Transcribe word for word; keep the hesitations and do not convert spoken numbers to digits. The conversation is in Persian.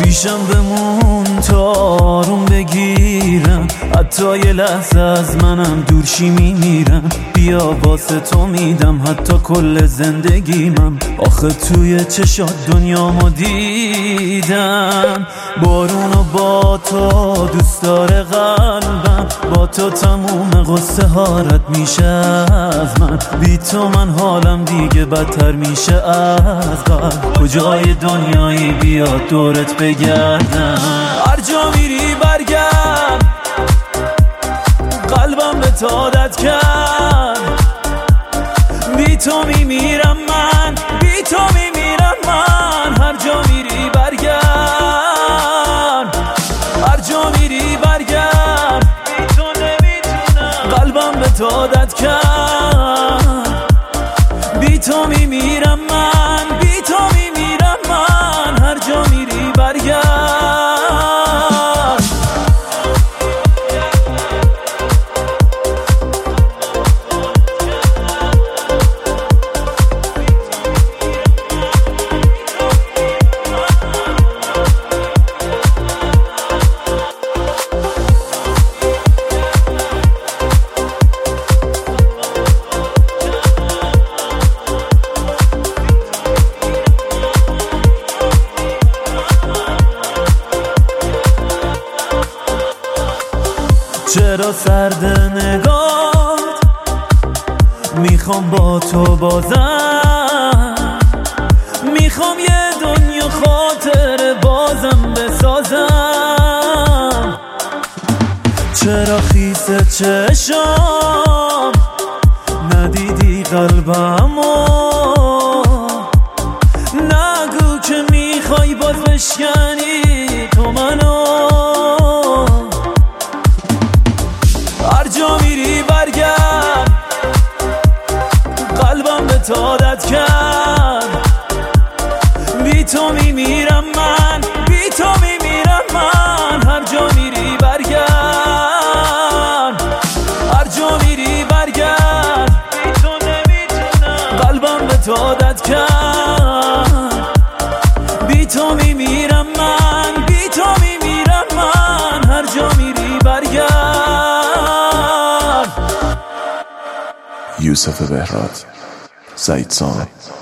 پیشم بمون تا آروم بگیرم، حتی یه لحظه از منم دورشی میمیرم. بیا واسه تو میدم حتی کل زندگیمم، آخه توی چشات دنیامو دیدم. بارونو با تو دوست داره قلبم، با تو تموم قصه ها رد میشه از من. بی تو من حالم دیگه بدتر میشه از قبل. کجای دنیایی بیا دورت بگردم، هر جا میری برگرد. قلبم به تو عادت کرد، بی تو میمیرم من، بی تو میمیرم من. هر جا میری برگرد، هر جا میری برگرد. بی تو نمیتونم، قلبم به تو عادت کرد، بی تو میمیرم من، بی تو میمیرم من. هر جا میری برگرد. چرا سرد نگات، میخوام با تو بازم. میخوام یه دنیا خاطر بازم بسازم. چرا خیسه چشام، ندیدی قلبمو. نگو که میخوای باز بشکنی تو منو. هر جا میری برگرد، قلبم به تو عادت کرد. بی تو میمیرم من، بی تو میمیرم من. هر جا میری برگرد، هر جا میری برگرد. بی تو نمیتونم، قلبم به تو عادت کرد. بی تو میمیرم من، بی تو میمیرم من. هر جا میری برگرد. یوسف بهراد، سعید سام.